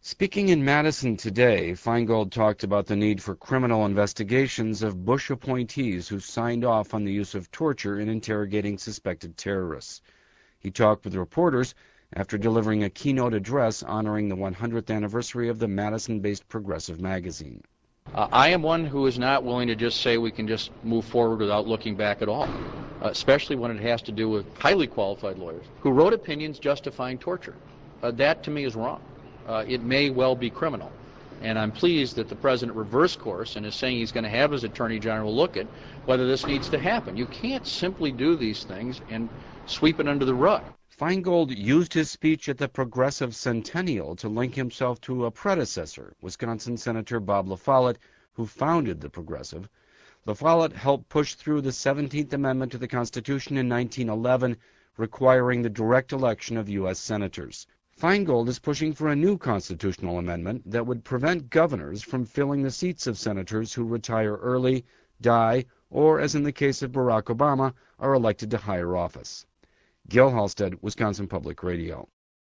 Speaking in Madison today, Feingold talked about the need for criminal investigations of Bush appointees who signed off on the use of torture in interrogating suspected terrorists. He talked with reporters after delivering a keynote address honoring the 100th anniversary of the Madison-based Progressive magazine. I am one who is not willing to just say we can just move forward without looking back at all, especially when it has to do with highly qualified lawyers who wrote opinions justifying torture. That, to me, is wrong. It may well be criminal. And I'm pleased that the President reversed course and is saying he's going to have his Attorney General look at whether this needs to happen. You can't simply do these things and sweep it under the rug. Feingold used his speech at the Progressive Centennial to link himself to a predecessor, Wisconsin Senator Bob La Follette, who founded the Progressive. La Follette helped push through the 17th Amendment to the Constitution in 1911, requiring the direct election of U.S. senators. Feingold is pushing for a new constitutional amendment that would prevent governors from filling the seats of senators who retire early, die, or, as in the case of Barack Obama, are elected to higher office. Gil Halstead, Wisconsin Public Radio.